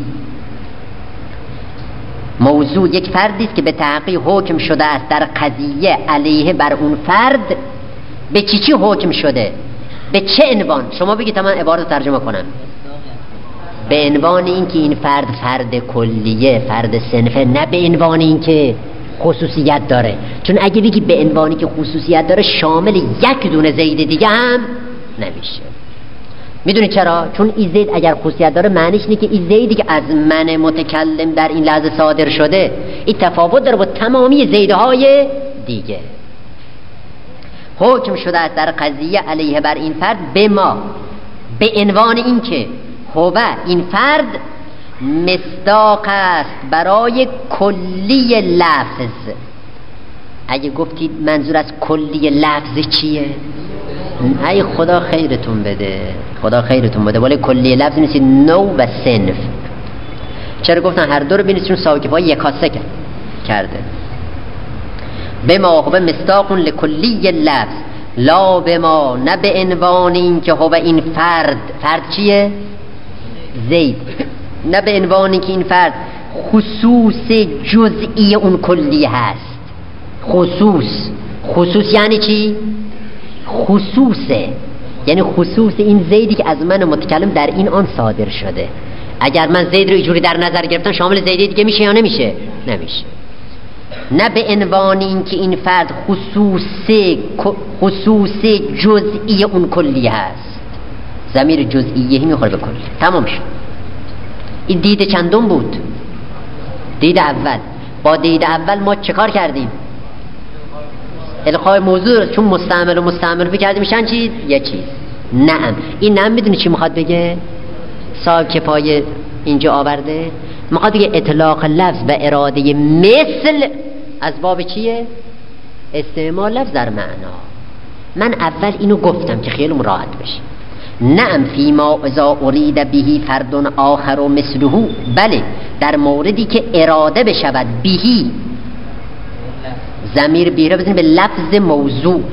موضوع یک فردی است که به تحقیق حکم شده است در قضیه علیه بر اون فرد. به چی چی حکم شده؟ به چه عنوان؟ شما بگید تا من عبارت ترجمه کنم. به عنوان این که این فرد فرد کلیه، فرد صنفه، نه به عنوان این که خصوصیت داره. چون اگه بگی به عنوانی که خصوصیت داره شامل یک دونه زید دیگه هم نمیشه. میدونی چرا؟ چون این زید اگر خصوصیت داره معنیش اینه که این زیدی که از من متکلم در این لحظه صادر شده این تفاوت داره با تمامی زیدهای دیگه. حکم شده است در قضیه علیه بر این فرد به ما، به عنوان این که هو این فرد مصداق است برای کلی لفظ. اگه گفتید منظور از کلی لفظ چیه؟ ای خدا خیرتون بده، خدا خیرتون بده. ولی کلی لفظ نیست نوع و صنف. چرا گفتن هر دو رو بینید؟ چون ساکفای یکاسه کرده. به ما هو مصداق لکلی لفظ لا به ما، نه به عنوان این که هو این فرد، فرد چیه؟ زید، نه به عنوان این که این فرد خصوص جزئی اون کلی هست. خصوص، خصوص یعنی چی؟ خصوصه، یعنی خصوص این زیدی که از من متکلم در این آن صادر شده. اگر من زید رو اینجوری در نظر گرفتم شامل زیدی دیگه میشه یا نمیشه؟ نمیشه. نه به عنوان این که این فرد خصوص خصوص جزئی اون کلی هست. ضمیر جزئیه میخوره به کلی. تمام شد. این دید چندم بود؟ دید اول. با دید اول ما چه کار کردیم؟ القای موضوع، چون مستعمل و مستعمل بکردیم میشن چیز؟ یه چیز. نعم. این نعم میدونی چی میخواد بگه؟ صاحب کفایه اینجا آورده میخواد بگه اطلاق لفظ و اراده مثل از باب چیه؟ استعمال لفظ در معنا. من اول اینو گفتم که خیلی راحت بشه. نعم فیما اذا ارید بهی فرد آخر و مثله، بله در موردی که اراده بشود بهی، ضمیر بیره بزنید به لفظ موضوع.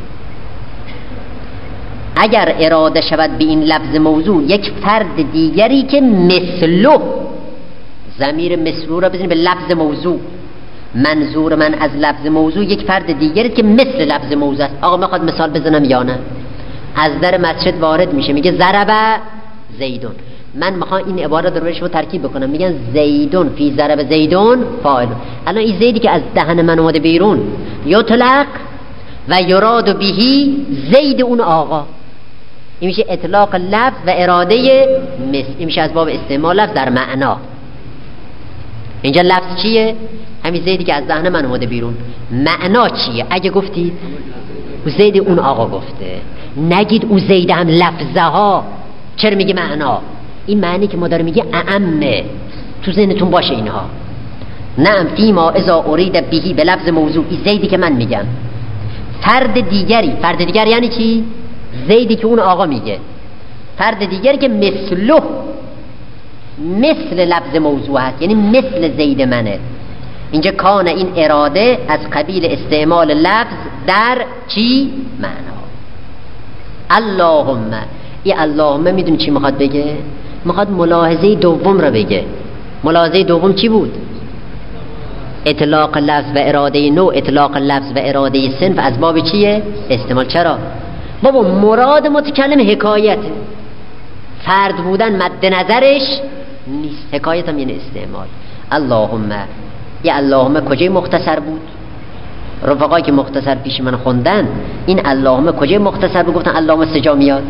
اگر اراده شود به این لفظ موضوع یک فرد دیگری که مثله، ضمیر مثله را بزنید به لفظ موضوع. منظور من از لفظ موضوع یک فرد دیگری که مثل لفظ موضوع است. آقا میخواد مثال بزنم یا نه؟ از در مسجد وارد میشه میگه ضرب زیدون. من میخوام این عبارت رو روش ترکیب بکنم، میگن زیدون فی ضرب زیدون فاعل. الان این زیدی که از دهن من اومده بیرون یطلق و یراد بهی زید اون آقا، این میشه اطلاق لفظ و اراده مثل. این میشه از باب استعمال لفظ در معنا. اینجا لفظ چیه؟ همین زیدی که از دهن من اومده بیرون. معنا چیه؟ اگه گفتید زید اون آقا گفته، نگید او زید هم لفظه ها. چرا میگه معنا؟ این معنی که ما داره میگه اعمه، تو ذهنتون باشه اینها. نعم فیما اذا ارید بهی به لفظ موضوع، این زیدی که من میگم. فرد دیگری، فرد دیگر یعنی چی؟ زیدی که اون آقا میگه. فرد دیگری که مثله، مثل لفظ موضوع هست، یعنی مثل زید منه. اینجا کان این اراده از قبیل استعمال لفظ در چی؟ معنا. اللهم، این اللهم میدونی چی میخواد بگه؟ میخواد ملاحظه دوم رو بگه. ملاحظه دوم چی بود؟ اطلاق لفظ و اراده نوع، اطلاق لفظ و اراده صنف از باب چیه؟ استعمال. چرا؟ بابا مراد متکلم حکایت، فرد بودن مد نظرش نیست، حکایت هم یعنی استعمال. اللهم، یا اللهم کجای مختصر بود؟ رفقایی که مختصر پیش من خوندن این اللهم کجای مختصر بگفتن اللهم سه جا میاد؟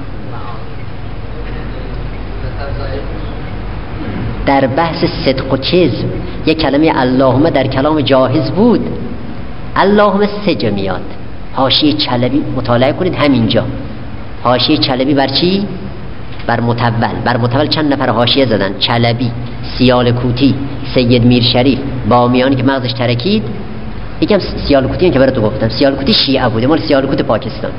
در بحث صدق و کذب یک کلمه اللهم در کلام جاهز بود، اللهم سه جا میاد. حاشیه چلبی مطالعه کنید همینجا. حاشیه چلبی بر چی؟ بر متول. بر متول چند نفر حاشیه زدن؟ چلبی، سیالکوتی، سید میر شریف، بامیانی که مغزش ترکید. یکم سیالکوتی که براتون گفتم، سیالکوتی شیعه بوده، مال سیالکوت پاکستان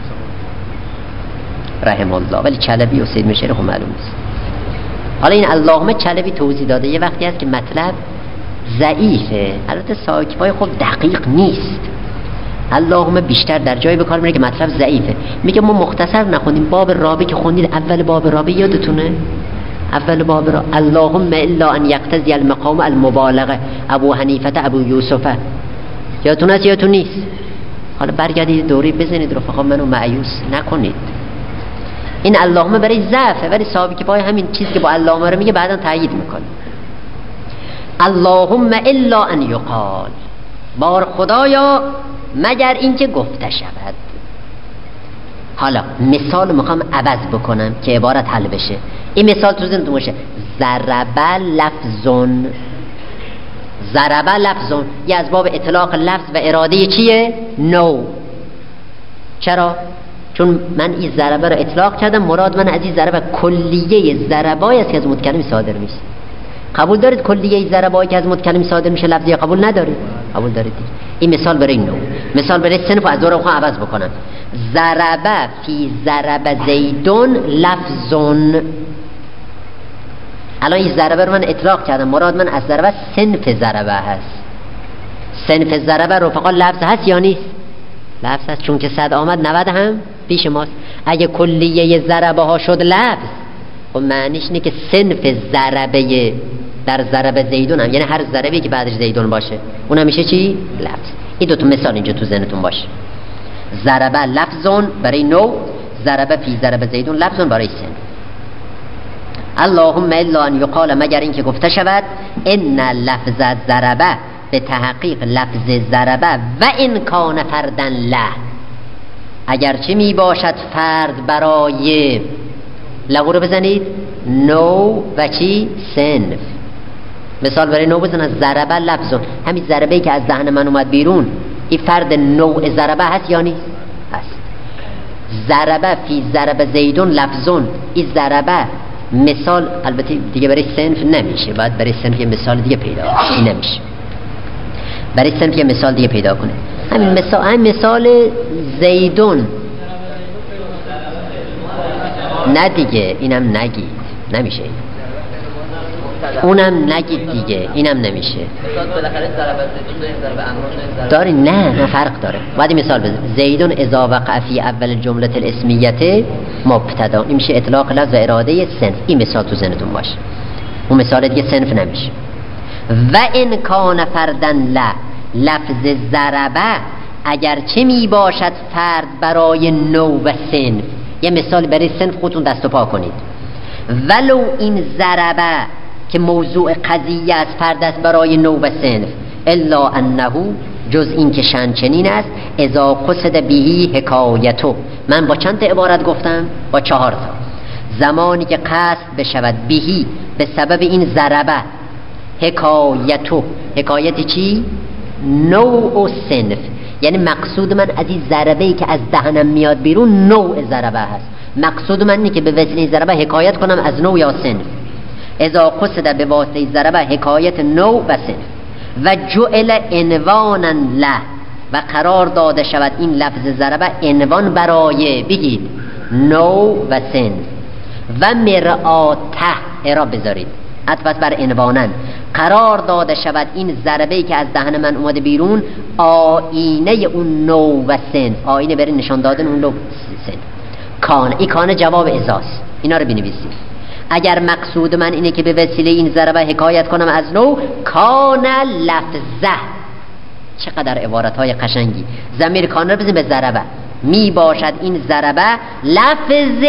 رحم الله، ولی چلبی و سید میر شریف خب معلوم نیست. حالا این اللهم چلبی توضیح داده یه وقتی هست که مطلب ضعیفه، البته ساکفای خب دقیق نیست. اللهم بیشتر در جایی به کار میره که مطلب ضعیفه. میگه ما مختصر نخوندیم، باب رابع که خوندید اول باب رابع یادتونه؟ اول باب را اللهم الا ان یقتضی المقام المبالغه ابو حنیفه ابو یوسف، یادتون هست یادتون نیست؟ حالا برگردید دوری بزنید رفقا، منو مایوس نکنید. این اللهم برای ضعفه، ولی صاحب که پای همین چیزی که با اللهم رو میگه بعدا تایید میکنه. اللهم الا ان یقال، بار خدایا مگر اینکه گفته شود. حالا مثال میخوام عوض بکنم که عبارت حل بشه. این مثال تو ذهنتون باشه، ضرب لفظون، ضرب لفظون یه از باب اطلاق لفظ و اراده چیه؟ نو. چرا؟ چون من این ضربه رو اطلاق کردم، مراد من از این ضربه کلیه ضربایی است که از متکلم صادر میشه. قبول دارید کلیه ضربایی که از متکلم صادر میشه لفظی قبول ندارید؟ قبول دارید. این مثال برای نو. مثال برای صنف از دور خواهم عوض بکنم. ضربه فی ضرب زیدون لفظون. الان این ضربه رو من اطلاق کردم، مراد من از ضربه صنف ضربه هست. صنف ضربه رفقا لفظ هست یا نیست؟ لفظ هست، چون که صد آمد نود هم پیش ماست. اگه کلیه ضربه ها شد لفظ، خب معنیش اینه که صنف ضربه در ضربه زیدون هم، یعنی هر ضربه‌ای که بعدش زیدون باشه اونم میشه چی؟ لفظ. این دو تا مثال اینجا تو ذهنتون باشه. ضربه لفظون برای نو، ضربه فی ضربه زیدون لفظون برای صنف. اللهم الا ان یقال مگر این که گفته شود ان لفظ ضربه، به تحقیق لفظ ضربه و ان کان فردن له، اگرچه می باشد فرد برای لغو رو بزنید نو و چی؟ صنف. مثال برای نو بزن، ضربه لفظون، همین ضربه‌ای که از دهن من اومد بیرون این فرد نوع ضربه هست یا نیست؟ هست. ضربه فی ضربه زیدون لفظون، این ضربه مثال البته دیگه برای صنف نمیشه، باید برای صنف یه مثال دیگه پیدا کنه. این نمیشه، برای صنف یه مثال دیگه پیدا کنه. همین مثال، همین مثال زیدون. نه دیگه اینم نگید، نمیشه این. اونم نگید دیگه، اینم نمیشه. داری؟ نه نه فرق داره. باید مثال بزن. زیدون اذا وقع فی اول جمله الاسمیه مبتدا، این میشه اطلاق لفظ و اراده صنف. این مثال تو ذهنتون باشه. اون مثال دیگه صنف نمیشه. و ان کان فردن لا، لفظ ضربه اگرچه می باشد فرد برای نو و صنف، یه مثال برای صنف خودتون دست و پا کنید. ولو این ضربه که موضوع قضیه از فرد است برای نو و صنف، الا انه جز این که شأن چنین است اذا قصد بهی حکایتو. من با چند تا عبارت گفتم؟ با چهار تا. زمانی که قصد بشود بهی به سبب این ضربه، حکایتو، حکایت چی؟ نوع و صنف، یعنی مقصود من از این ضربه‌ای که از دهنم میاد بیرون نوع ضربه هست. مقصود من اینه که به وسیله ضربه حکایت کنم از نوع یا صنف. اذا قصد به واسطه ضربه حکایت نوع و صنف و جعل عنوانا له، و قرار داده شود این لفظ ضربه عنوان برای بگید نوع و صنف. و مرآته، اعراب بذارید عطف بر عنوانن، قرار داده شود این ضربه‌ای که از دهن من اومده بیرون آینه اون نوع و صنف، آینه برای نشان دادن اون نوع صنف. کان، این کان جواب ازاست، اینا رو بنویسید. اگر مقصود من اینه که به وسیله این ضربه حکایت کنم از نوع، کان لفظه. چقدر عبارت‌های قشنگی. ضمیر کان رو بزنیم به ضربه، می باشد این ضربه لفظ،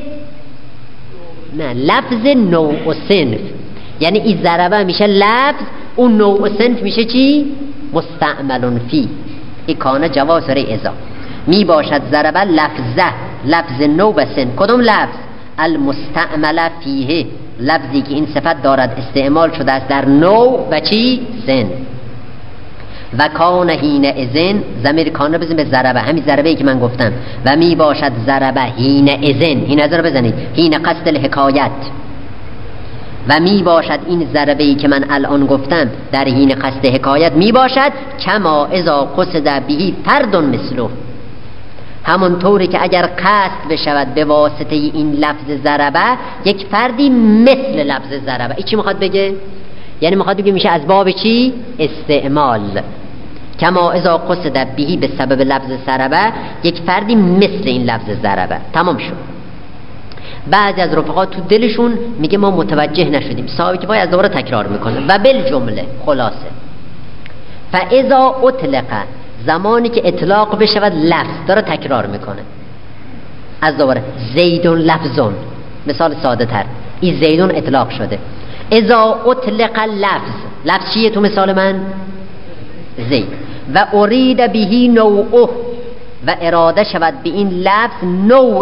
نه لفظ نوع و صنف، یعنی این ضربه میشه لفظ، اون نوع و صنف میشه چی؟ مستعمل فی. این کانه جواز داره ازا. می باشد ضربه لفظه، لفظ نو و سن. کدوم لفظ؟ المستعمل فیه، لفظی که این صفت دارد استعمال شده است در نو و چی؟ سن. و کان حین اذن، ضمیر کانه بزنید به ضربه، همین ضربه‌ای که من گفتم. و می باشد ضربه حین اذن، این نظر بزنید، حین قصد الحکایت. و می باشد این ضربه‌ای که من الان گفتم در حین قصد حکایت می باشد کما اذا قصد به فرد مثله، همون طوری که اگر قصد بشود به واسطه این لفظ ضربه یک فردی مثل لفظ ضربه. این چی میخواد بگه؟ یعنی میخواد بگه میشه از باب چی؟ استعمال. کما اذا قصد به به سبب لفظ ضربه یک فردی مثل این لفظ ضربه. تمام شد. بعضی از رفقا تو دلشون میگه ما متوجه نشدیم، صاحبی که باید از دوباره تکرار میکنه. و بالجمله خلاصه فاذا اطلق، زمانی که اطلاق بشود لفظ، داره تکرار میکنه از دوباره، زیدون لفظون، مثال ساده تر، این زیدون اطلاق شده. اذا اطلق لفظ، لفظ چیه تو مثال من؟ زید. و ارید بهی نوعه، و اراده شود به این لفظ نوع،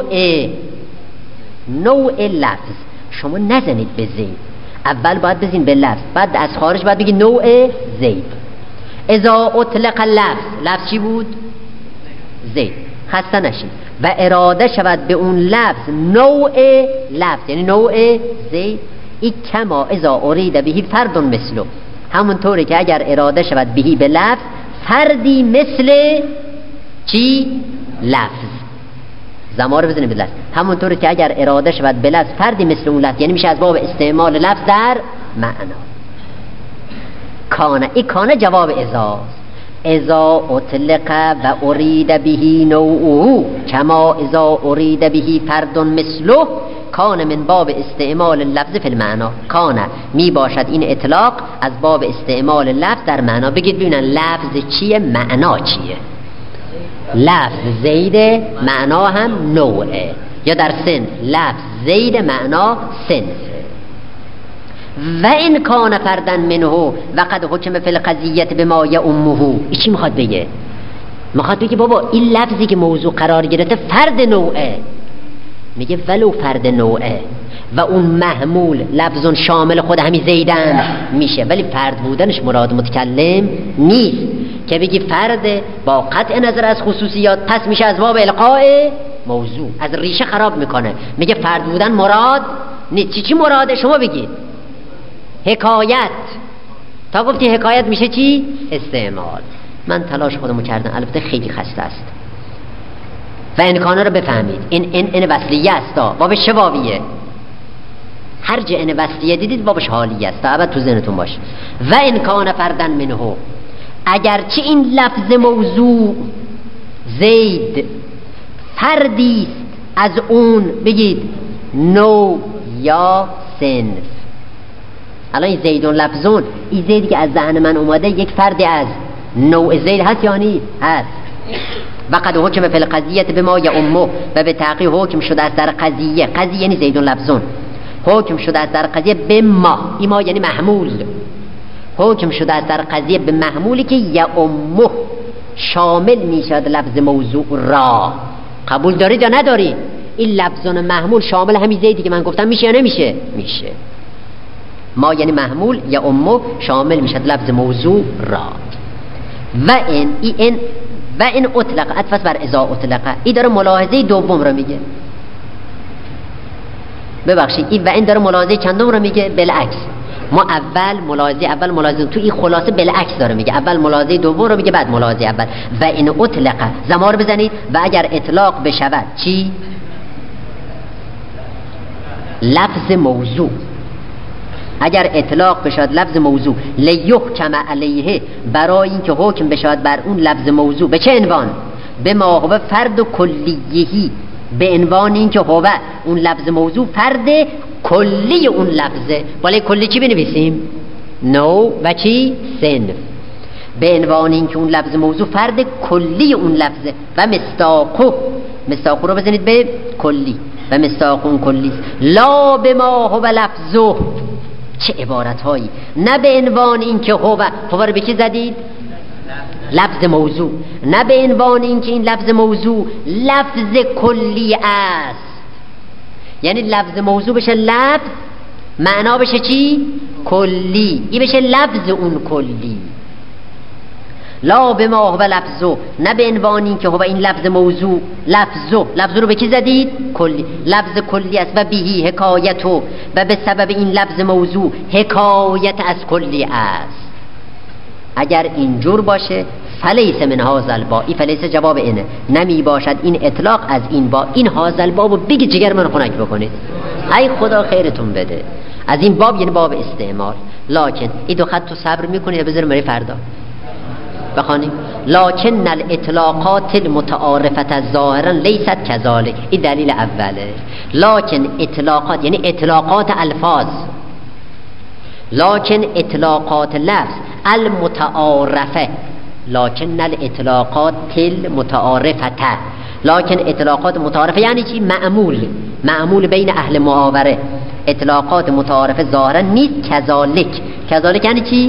نوع لفظ. شما نزنید به زید، اول باید بزنید به لفظ، بعد از خارج باید بگید نوع زید. اذا اطلق لفظ، لفظ چی بود؟ زید. خسته نشید. و اراده شود به اون لفظ نوع لفظ، یعنی نوع زید. ای کما اذا ارید بهی فرد مثله، همون طوری که اگر اراده شود بهی به لفظ فردی مثل چی؟ لفظ. زماره بزنید به لفظ، همون طوری که اگر اراده شود به لفظ فردی مثل اون لفظ، یعنی میشه از باب استعمال لفظ در معنا. کانه، این کانه جواب ازاست. اذا اطلق و ارید بهی نوعه کما اذا ارید بهی فرد مثله کان من باب استعمال لفظ فی المعنا. کانه می باشد این اطلاق از باب استعمال لفظ در معنا. بگید ببینن لفظ چیه، معنا چیه؟ لفظ زید، معنا هم نوعه. یا در سن لفظ زید، معنا سنف. و این کان فردن منه و قد حکم فی القضیت بما یؤمه. این چی میخواد بگه؟ میخواد بگه بابا این لفظی که موضوع قرار گرفته فرد نوعه. میگه ولو فرد نوعه و اون محمول لفظون شامل خود همین زیدن میشه، ولی فرد بودنش مراد متکلم نیست که بگی فرد با قطع نظر از خصوصیات، پس میشه از باب القاء موضوع، از ریشه خراب میکنه. میگه فرد بودن مراد نیست. چی چی مراده؟ شما بگید. حکایت. تا گفتی حکایت میشه چی؟ استعمال. من تلاش خودمو کردم، البته خیلی خسته است. و انکانه رو بفهمید، این این این وصلیه است. بابش چه بابیه؟ هر جا این وصلیه دیدید بابش حالیه است. تا تو ذهنتون باشه. و انکانه فردن منه، اگرچه این لفظ موضوع زید فردی از اون، بگید نوع یا سنف. الان این زیدون لفظون، این زیدی که از ذهن من اومده یک فردی از نوع زید هست یا نیست؟ هست. و قد حکم فی القضیت بما یؤمه، و به تحقیق حکم شده است در قضیه، قضیه یعنی زیدون لفظون، حکم شده است در قضیه بما، ایما یعنی محمول، حکم شده است در قضیه به محمولی که یؤمه شامل میشد لفظ موضوع را. قبول دارید یا ندارید؟ این لفظون محمول شامل همین زیدی که من گفتم میشه یا نمیشه؟ میشه. ما یعنی محمول، یؤمه شامل میشد لفظ موضوع را. و این این و این اطلق اتفس بر اذا اطلق، این داره ملاحظه دوم رو میگه. ببخشید این و این داره ملاحظه چندم رو میگه؟ بالعکس. ما اول ملاحظه اول ملاحظه تو این خلاصه بالعکس داره میگه. اول ملاحظه دوم رو میگه، بعد ملاحظه اول. و این اطلق، زمار بزنید. و اگر اطلاق بشود چی؟ لفظ موضوع. اگر اطلاق بشود لفظ موضوع لیحکم علیه، برای اینکه حکم بشود بر اون لفظ موضوع، به چه عنوان؟ به ما هو فرد کلیهی، به عنوان اینکه هو اون لفظ موضوع فرد کلی اون لفظه. بالای کلی چی بنویسیم؟ نوع و چی؟ سنف. به عنوان اینکه اون لفظ موضوع فرد کلی اون لفظه. و مصداقه، مصداقه رو بزنید به کلی. و مصداق اون کلی لا به ما هو لفظه. چه عبارت هایی! نه به عنوان این که هو، هو رو به کی زدید؟ لفظ موضوع، نه به عنوان اینکه این لفظ موضوع لفظ کلی است. یعنی لفظ موضوع بشه لفظ، معنا بشه چی؟ کلی. این بشه لفظ اون کلی. لا به ما هو لفظو، نه به عنوان این که هو این لفظ موضوع لفظو، لفظو رو به کی زدید؟ کلی. لفظ کلی است و بهی حکایتو، و به سبب این لفظ موضوع حکایت از کلی است. اگر اینجور باشه فلیس من هازل با، این فلیس جواب اینه، نمی باشد این اطلاق از این با. این هازل بابو بگی جگر من خنک بکنید، ای خدا خیرتون بده. از این باب یعنی باب استعمال. لکن این دو خط تو صبر میکنی یا بذاریم برای فردا بخوانیم؟ لکن الاطلاقات المتعارفت ظاهرا لیست کذالک، این دلیل اوله. لکن اطلاقات یعنی اطلاقات الفاظ، لکن اطلاقات لفظ المتعارفه، لکن الاطلاقات المتعارفه، لکن اطلاقات متعارفه یعنی چی؟ معمول، معمول بین اهل معاوره. اطلاقات متعارفه ظاهرا نیست کذالک. کذالک یعنی چی؟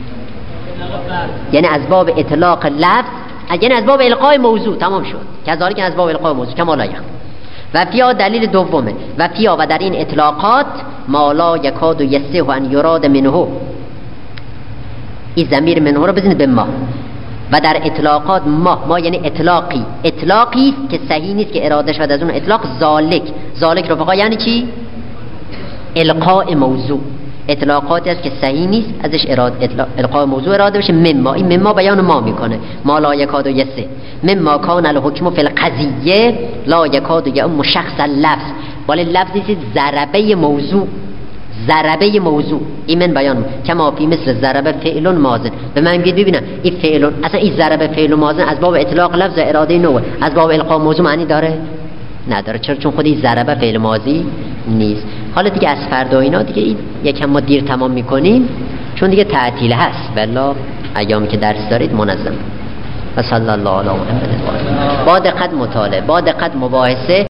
یعنی از باب اطلاق لفظ، یعنی از باب القای موضوع. تمام شد. کذالک از باب القای موضوع کما لا یخفی. و فیا دلیل دومه، و فیا و در این اطلاقات ما لا یکاد یصح ان یراد منه، این ضمیر منه رو بزنید به ما. و در اطلاقات ما، ما یعنی اطلاقی، اطلاقی که صحیح نیست که اراده شود از اون اطلاق ذالک. ذالک رفقا یعنی چی؟ القاء موضوع. اطلاقاتی است که صحیح نیست ازش اراده القاء موضوع اراده بشه. مما، این مما بیان ما میکنه، ما لا یکاد یصح مما کان الحکم فی القضیه لا یکاد یعم شخص اللفظ، ولی لفظی است ضربه موضوع، ضربه موضوع. این من بیان کما فی مثل ضربه فعل ماضی. به من بگید ببینم این فعل، اصلا این ضربه فعل ماضی از باب اطلاق لفظ اراده نوع، از باب القاء موضوع معنی داره؟ نداره. چرا؟ چون خودی ضربه فعل ماضی نیست. حالا دیگه از فردا اینا دیگه این یکم ما دیر تمام میکنیم چون دیگه تعطیل هست. والله ایامی که درس دارید منظم. و صلی الله علی محمد. با دقت مطالعه، با دقت مباحثه.